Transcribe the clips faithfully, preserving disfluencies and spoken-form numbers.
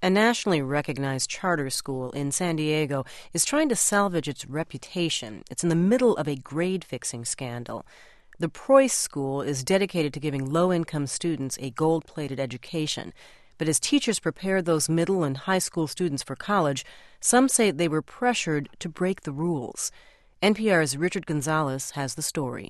A nationally recognized charter school in San Diego is trying to salvage its reputation. It's in the middle of a grade-fixing scandal. The Preuss School is dedicated to giving low-income students a gold-plated education. But as teachers prepare those middle and high school students for college, some say they were pressured to break the rules. N P R's Richard Gonzalez has the story.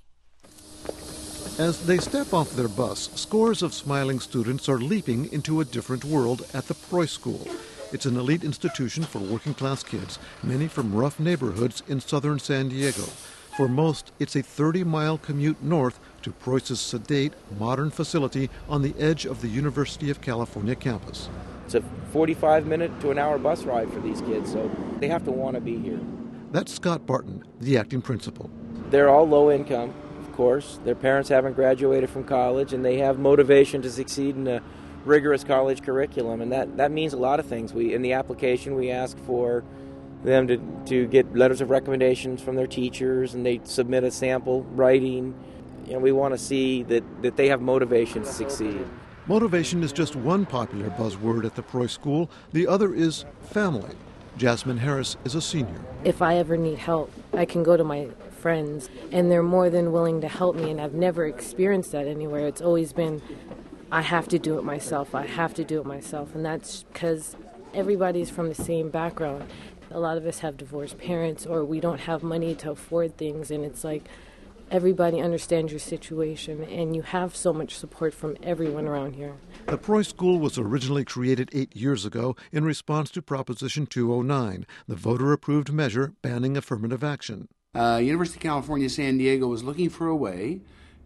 As they step off their bus, scores of smiling students are leaping into a different world at the Preuss School. It's an elite institution for working-class kids, many from rough neighborhoods in southern San Diego. For most, it's a thirty-mile commute north to Preuss's sedate, modern facility on the edge of the University of California campus. It's a forty-five minute to an hour bus ride for these kids, so they have to want to be here. That's Scott Barton, the acting principal. They're all low income, of course. Their parents haven't graduated from college, and they have motivation to succeed in a rigorous college curriculum, and that, that means a lot of things. We in the application, we ask for them to, to get letters of recommendations from their teachers, and they submit a sample writing. You know, we want to see that, that they have motivation to succeed. Motivation is just one popular buzzword at the Preuss School. The other is family. Jasmine Harris is a senior. If I ever need help, I can go to my friends, and they're more than willing to help me, and I've never experienced that anywhere. It's always been, I have to do it myself, I have to do it myself, and that's because everybody's from the same background. A lot of us have divorced parents, or we don't have money to afford things, and it's like everybody understands your situation, and you have so much support from everyone around here. The Preuss School was originally created eight years ago in response to Proposition two oh nine, the voter-approved measure banning affirmative action. Uh, University of California, San Diego was looking for a way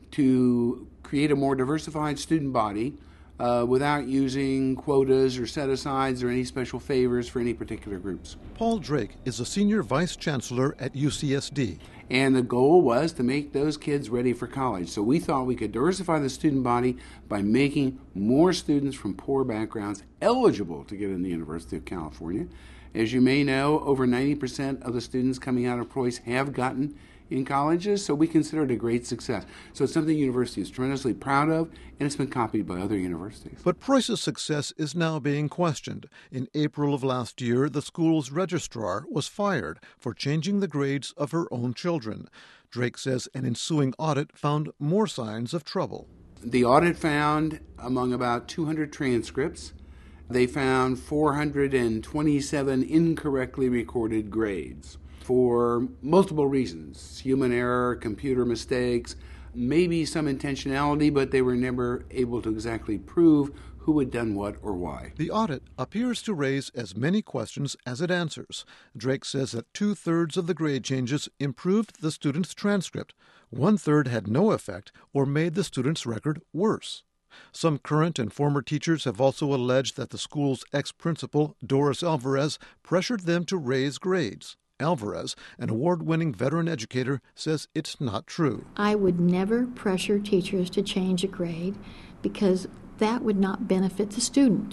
to create a more diversified student body Uh, without using quotas or set-asides or any special favors for any particular groups. Paul Drake is a senior vice chancellor at U C S D. And the goal was to make those kids ready for college. So we thought we could diversify the student body by making more students from poor backgrounds eligible to get in the University of California. As you may know, over ninety percent of the students coming out of Preuss have gotten in colleges, so we consider it a great success. So it's something the university is tremendously proud of, and it's been copied by other universities. But Preuss's success is now being questioned. In April of last year, the school's registrar was fired for changing the grades of her own children. Drake says an ensuing audit found more signs of trouble. The audit found, among about two hundred transcripts, they found four hundred twenty-seven incorrectly recorded grades. For multiple reasons, human error, computer mistakes, maybe some intentionality, but they were never able to exactly prove who had done what or why. The audit appears to raise as many questions as it answers. Drake says that two-thirds of the grade changes improved the student's transcript. One-third had no effect or made the student's record worse. Some current and former teachers have also alleged that the school's ex-principal, Doris Alvarez, pressured them to raise grades. Alvarez, an award-winning veteran educator, says it's not true. I would never pressure teachers to change a grade because that would not benefit the student.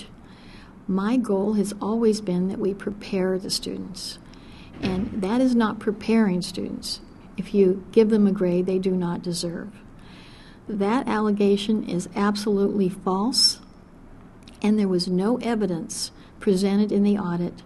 My goal has always been that we prepare the students, and that is not preparing students if you give them a grade they do not deserve. That allegation is absolutely false, and there was no evidence presented in the audit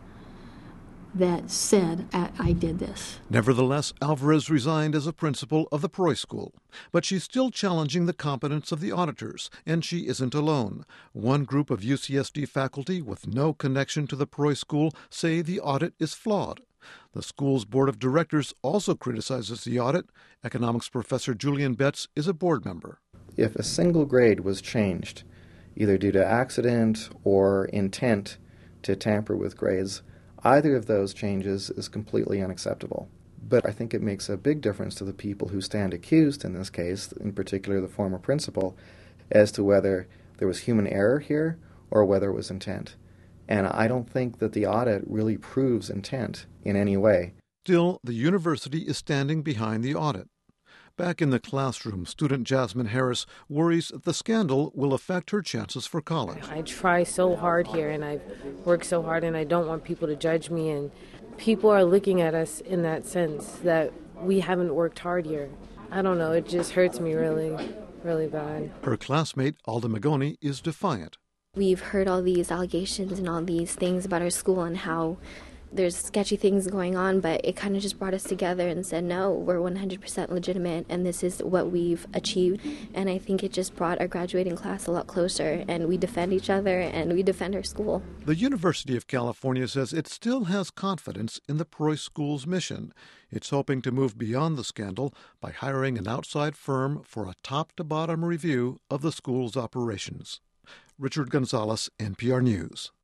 that said I, I did this. Nevertheless, Alvarez resigned as a principal of the Preuss School. But she's still challenging the competence of the auditors, and she isn't alone. One group of U C S D faculty with no connection to the Preuss School say the audit is flawed. The school's board of directors also criticizes the audit. Economics professor Julian Betts is a board member. If a single grade was changed, either due to accident or intent to tamper with grades, either of those changes is completely unacceptable. But I think it makes a big difference to the people who stand accused in this case, in particular the former principal, as to whether there was human error here or whether it was intent. And I don't think that the audit really proves intent in any way. Still, the university is standing behind the audit. Back in the classroom, student Jasmine Harris worries that the scandal will affect her chances for college. I try so hard here, and I work so hard, and I don't want people to judge me. And people are looking at us in that sense that we haven't worked hard here. I don't know, it just hurts me really, really bad. Her classmate, Alda Magoni, is defiant. We've heard all these allegations and all these things about our school and how there's sketchy things going on, but it kind of just brought us together and said, no, we're one hundred percent legitimate, and this is what we've achieved. And I think it just brought our graduating class a lot closer, and we defend each other, and we defend our school. The University of California says it still has confidence in the Preuss School's mission. It's hoping to move beyond the scandal by hiring an outside firm for a top-to-bottom review of the school's operations. Richard Gonzalez, N P R News.